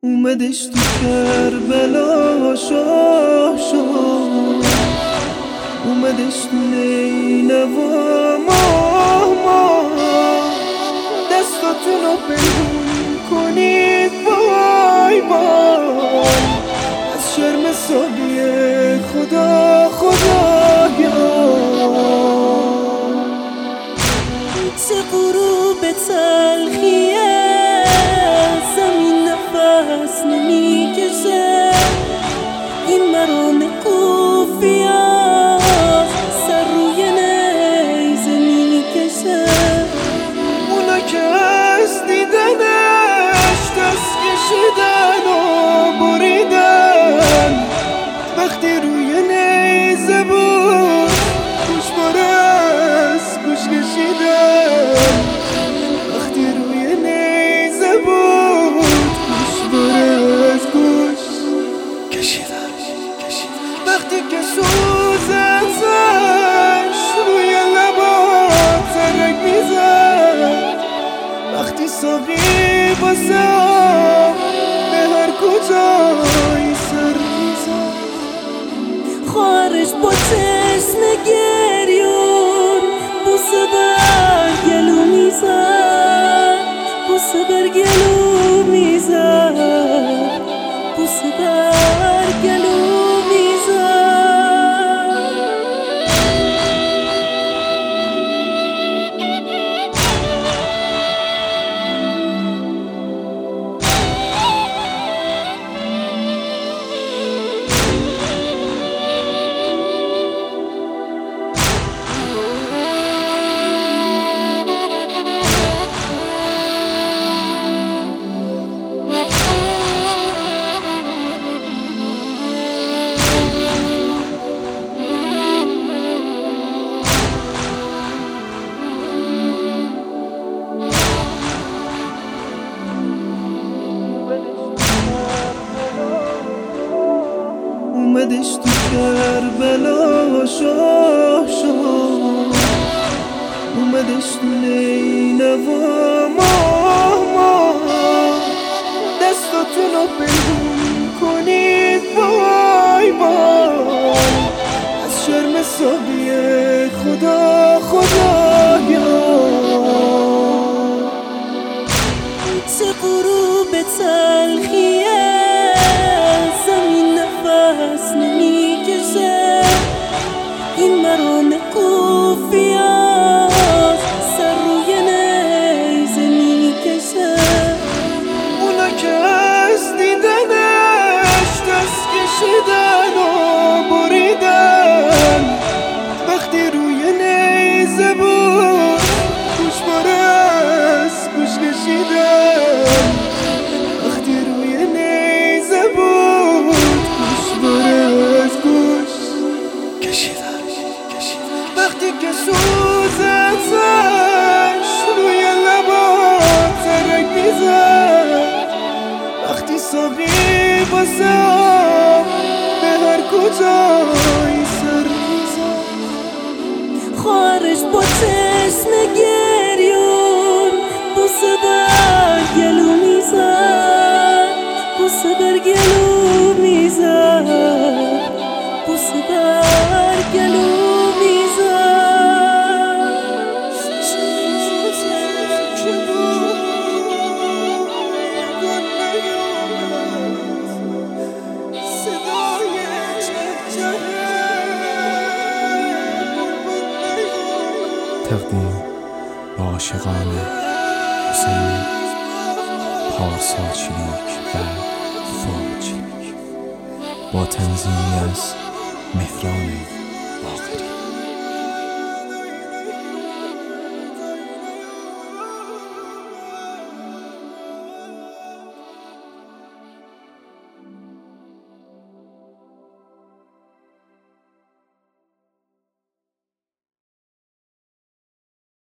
اومدش تو کربلا شاه شاه، اومدش تو نینوا ماه دستاتونو پنهون کنید وای وای از شرم ساقی خدا خدایا. چه غروب تلخیه، زمین نفس نمیکشه، این مرام قوفیاست سر روی نیزه میکشه. اونا که از دیدنش دست کشیدن و بریدن، وقتی روی نیزه بود گوش باره از گوش کشیدن، وقتی روی نیزه بود گوش باره از گوش کشیدن. وقتی که سوزن زش روی لبا ترک میزد، وقتی ساقی واسه به هر کجایی سر میزد. خواهرش با چشم گریون بوسه بر گلو میزد، بوسه بر گلو میزد، بوسه بر گلو میزد. اومدش تو کربلا شاه شاه، اومدش تو نینوا ماه دستاتونو پنهون کنید وای وای از شرم ساقی خدا خدایا. چه غروب تلخیه، زمین نفس نمیکشه، این مرام قوفیاست سر روی نیزه میکشه. اونا که از دیدنش دست کشیدن و بریدن، وقتی روی نیزه بود گوش باره از گوش کشیدن، وقتی روی نیزه بود گوش باره از گوش کشیدن. وقتی که سوزن زش روی لبا ترک میزد، وقتی ساقی واسه به هر کجایی سر میزد. خواهرش با چشم گریون بوسه بر گلو میزد، بوسه بر گلو میزد، بوسه بر گلو میزد. تقدیم به عاشقان حسینی، پارسا چلیک و فواد چلیک، با تنظیمی از مهران باقری.